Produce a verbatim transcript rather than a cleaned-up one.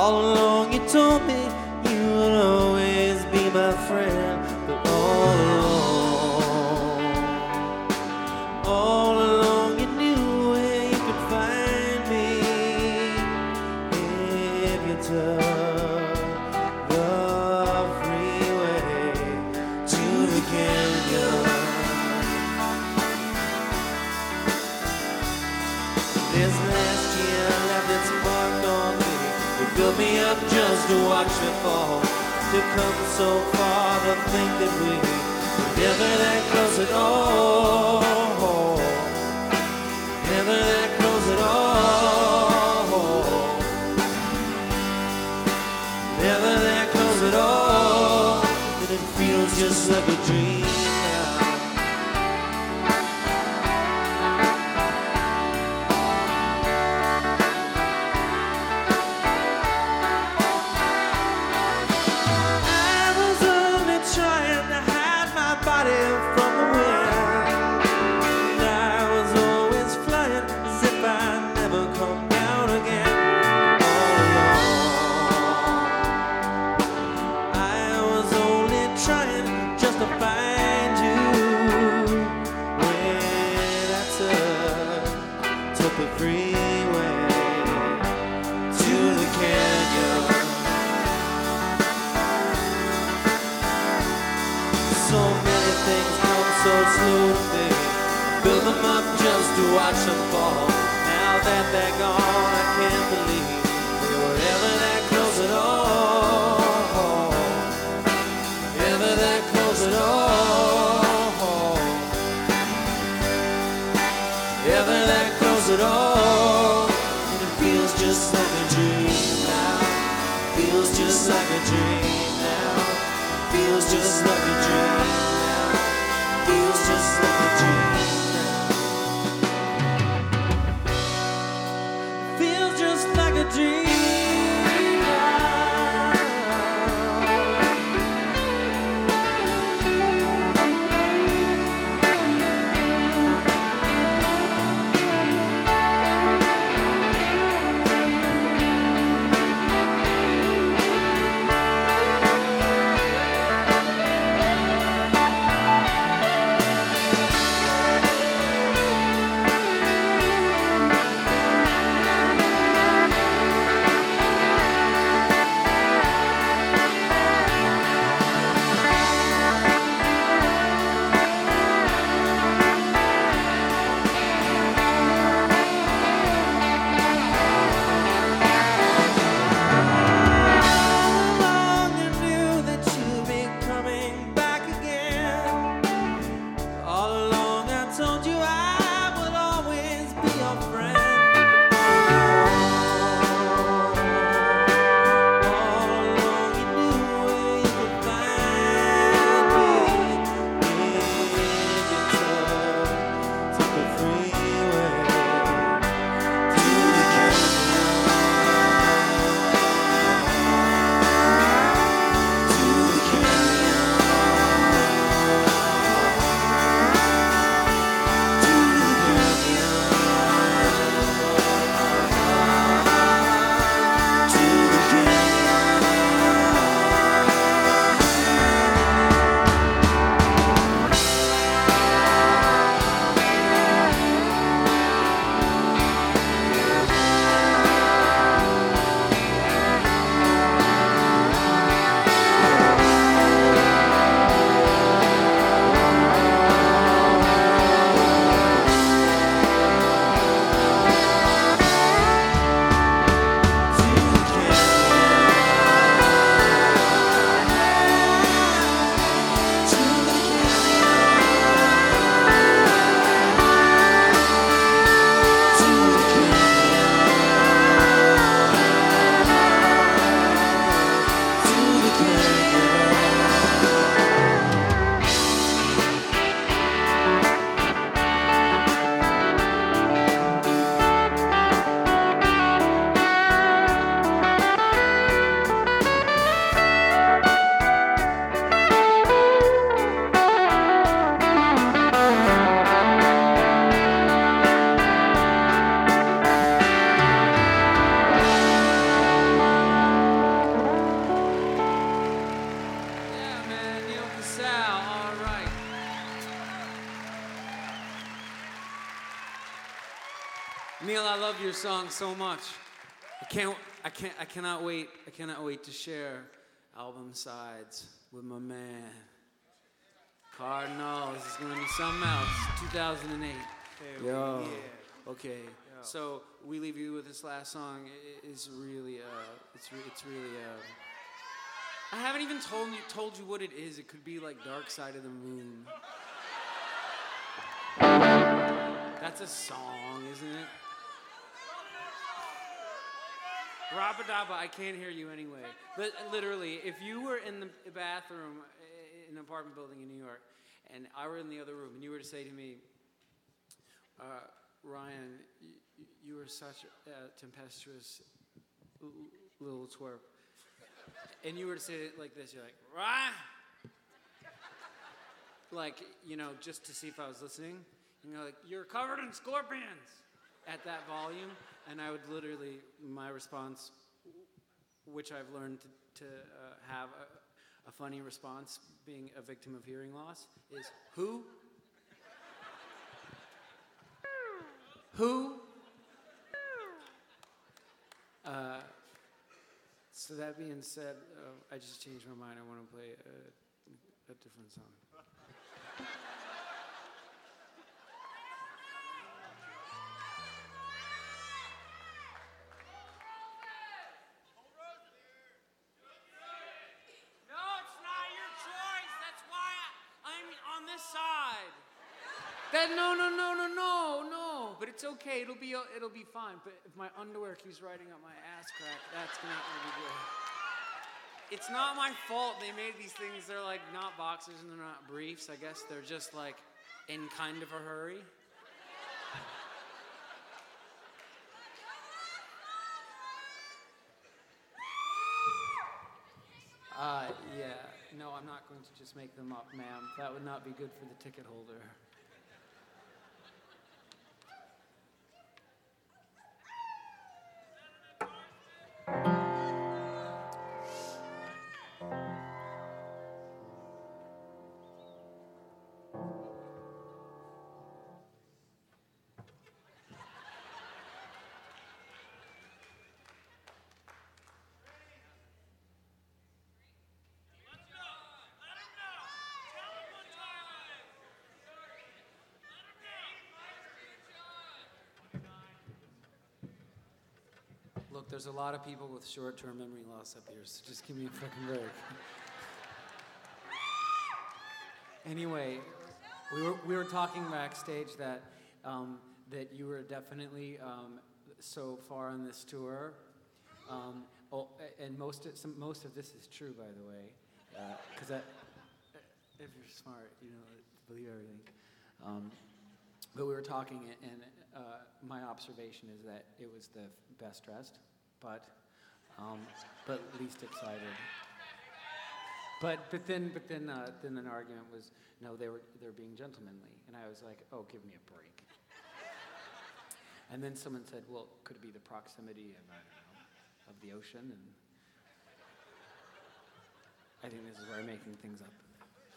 All along you told me you would always be my friend, but all along, all along you knew where you could find me if you took the freeway to the canyon. This last year left its mark on me. It built me up just to watch me fall. To come so far to think that we were never that close at all. Never that close at all. Never that close at all. And it feels just like a dream now. From the wind, and I was always flying as if I'd never come down again. All along, I was only trying just to find you when I took, took the freeway to the canyon. So many things come so slow to me. Build them up just to watch them fall. Now that they're gone, I can't believe they were ever that close at all. Ever that close at all. Ever that close at all. And it feels just like a dream now. Feels just like a dream now. Feels just like a dream now. Feels just like a dream now. Feels just like a dream now. Neil, I love your song so much. I can't, I can't, I cannot wait. I cannot wait to share album sides with my man. Cardinal. This is gonna be something else. two thousand eight. Hey, Yo. yeah. Okay. Yo. So we leave you with this last song. It is really, uh, it's, re- it's really. Uh, I haven't even told you told you what it is. It could be like Dark Side of the Moon. That's a song, isn't it? Rabadaba, I can't hear you anyway. But literally, if you were in the bathroom in an apartment building in New York, and I were in the other room, and you were to say to me, uh, Ryan, you, you were such a tempestuous l- little twerp. And you were to say it like this, you're like, Ryan! Like, you know, just to see if I was listening. And you're like, you're covered in scorpions! At that volume. And I would literally, my response, which I've learned to, to uh, have a, a funny response, being a victim of hearing loss, is who? Who? Uh, so that being said, uh, I just changed my mind. I want to play a, a different song. Side. That no no no no no no. But it's okay. It'll be it'll be fine. But if my underwear keeps riding up my ass crack, that's not gonna be good. It's not my fault. They made these things. They're like not boxers and they're not briefs. I guess they're just like in kind of a hurry. Uh, yeah. No, I'm not going to just make them up, ma'am. That would not be good for the ticket holder. Look, there's a lot of people with short-term memory loss up here, so just give me a fucking break. Anyway, we were we were talking backstage that um, that you were definitely um, so far on this tour, um, oh, and most of, some, most of this is true, by the way, because uh, if you're smart, you know, believe everything. Um, But we were talking, and uh, my observation is that it was the best dressed, but um, but least excited. But but then but then uh, then an argument was no, they were they're being gentlemanly, and I was like, oh, give me a break. And then someone said, well, could it be the proximity of I don't know of the ocean? And I think this is where I'm making things up.